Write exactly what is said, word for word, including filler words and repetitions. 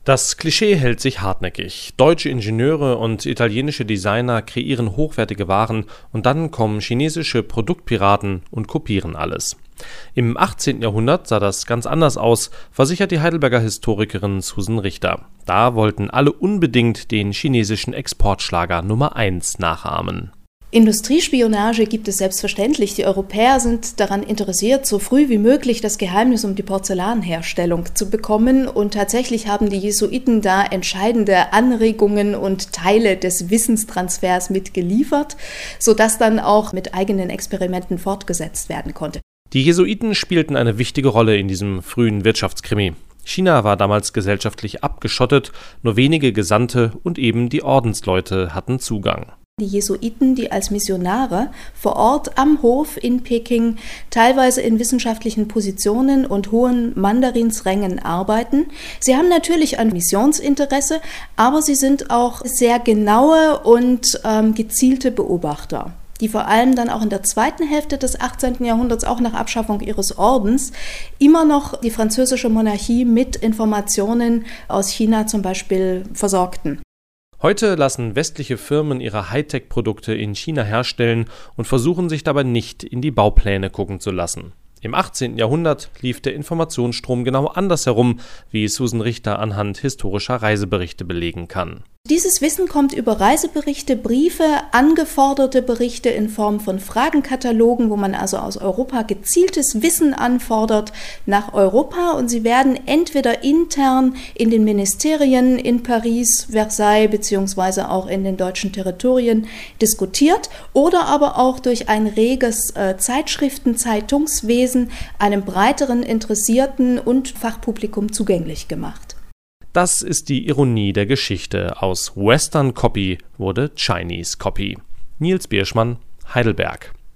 Das Klischee hält sich hartnäckig. Deutsche Ingenieure und italienische Designer kreieren hochwertige Waren und dann kommen chinesische Produktpiraten und kopieren alles. Im achtzehnten Jahrhundert sah das ganz anders aus, versichert die Heidelberger Historikerin Susan Richter. Da wollten alle unbedingt den chinesischen Exportschlager Nummer eins nachahmen. Industriespionage gibt es selbstverständlich. Die Europäer sind daran interessiert, so früh wie möglich das Geheimnis um die Porzellanherstellung zu bekommen. Und tatsächlich haben die Jesuiten da entscheidende Anregungen und Teile des Wissenstransfers mitgeliefert, sodass dann auch mit eigenen Experimenten fortgesetzt werden konnte. Die Jesuiten spielten eine wichtige Rolle in diesem frühen Wirtschaftskrimi. China war damals gesellschaftlich abgeschottet, nur wenige Gesandte und eben die Ordensleute hatten Zugang. Die Jesuiten, die als Missionare vor Ort am Hof in Peking teilweise in wissenschaftlichen Positionen und hohen Mandarinsrängen arbeiten. Sie haben natürlich ein Missionsinteresse, aber sie sind auch sehr genaue und ähm, gezielte Beobachter, die vor allem dann auch in der zweiten Hälfte des achtzehnten Jahrhunderts, auch nach Abschaffung ihres Ordens, immer noch die französische Monarchie mit Informationen aus China zum Beispiel versorgten. Heute lassen westliche Firmen ihre Hightech-Produkte in China herstellen und versuchen sich dabei nicht in die Baupläne gucken zu lassen. Im achtzehnten Jahrhundert lief der Informationsstrom genau andersherum, wie Susan Richter anhand historischer Reiseberichte belegen kann. Dieses Wissen kommt über Reiseberichte, Briefe, angeforderte Berichte in Form von Fragenkatalogen, wo man also aus Europa gezieltes Wissen anfordert nach Europa, und sie werden entweder intern in den Ministerien in Paris, Versailles beziehungsweise auch in den deutschen Territorien diskutiert oder aber auch durch ein reges äh, Zeitschriften-, Zeitungswesen einem breiteren Interessierten und Fachpublikum zugänglich gemacht. Das ist die Ironie der Geschichte. Aus Western Copy wurde Chinese Copy. Nils Bierschmann, Heidelberg.